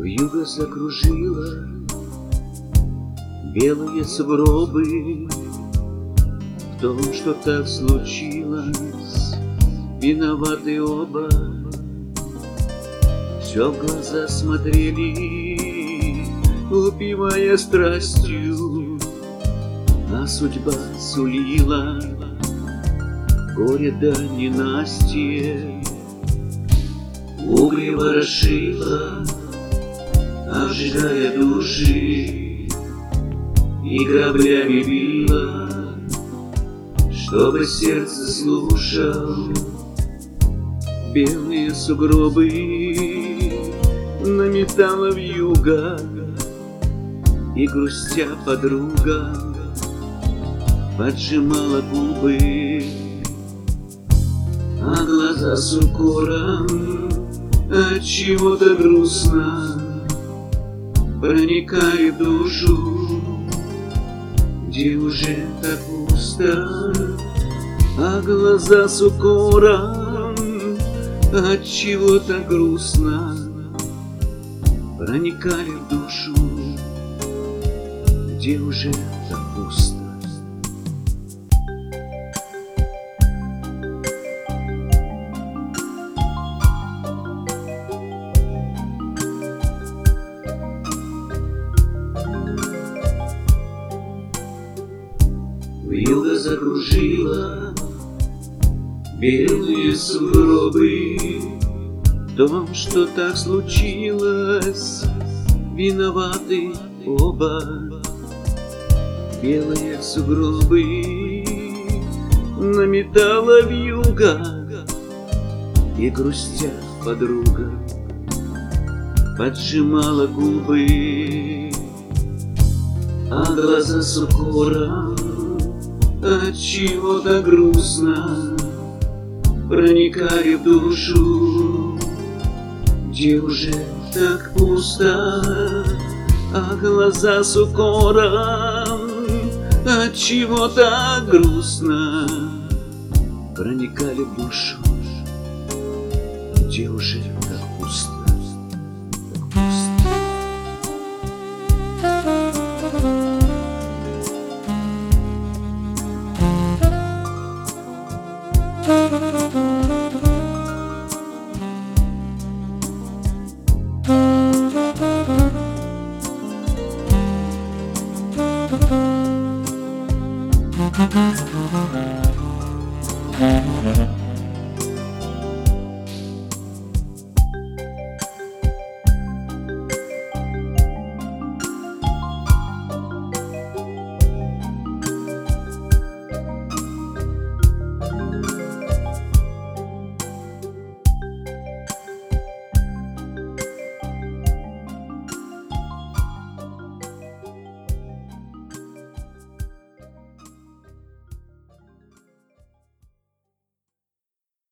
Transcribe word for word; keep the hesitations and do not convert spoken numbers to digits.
Вьюга закружила белые сугробы. В том, что так случилось, виноваты оба. Все в глаза смотрели, упивая страстью, а судьба сулила горе да ненастье. Угли ворошила, обжигая души, и граблями била, чтобы сердце слушал. Белые сугробы наметала вьюга, и грустя подруга поджимала губы, а глаза с укором от чего-то грустно проникали в душу, где уже так пусто, а глаза с укором от чего-то грустно проникали в душу, где уже так пусто. Вьюга закружила белые сугробы. В том, что так случилось, виноваты оба. Белые сугробы наметала вьюга, и грустя подруга поджимала губы, а глаза с укором от чего-то грустно проникали в душу, где уже так пусто, а глаза с укором от чего-то грустно проникали в душу, где уже так пусто. Thank you.